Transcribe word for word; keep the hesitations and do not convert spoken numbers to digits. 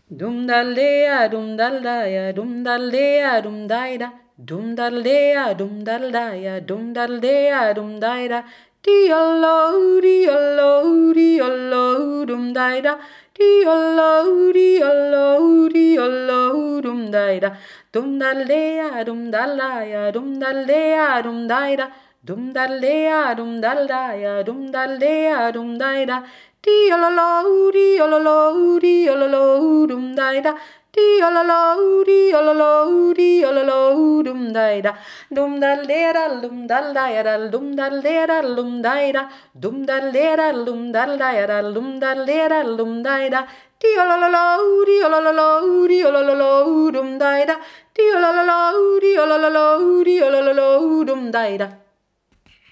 Dum dal dea dum dal daya dum dal dea dum daida dum dal dea dum dal daya dum dal dea dum daida diallo diallo diallo dum daida diallo diallo diallo dum daida dum dal dea dum dal daya dum dal dea dum daida dum dal dea dum dal daya dum dal dea dum daida Dee-a-la-la, dee-a-la-la, dee-a-la-la, dum da-da. Dee-a-la-la, dee-a-la-la, dee-a-la-la, dum da-da. Dum dal da dum dal da dum dal da dum da dum dal da dum dal da dum dal da dum da Dee-a-la-la-la, dee-a-la-la-la, dee-a-la-la-la, dum da-da. Dee-a-la-la-la, dee-a-la-la-la, dee-a-la-la-la, dum da-da.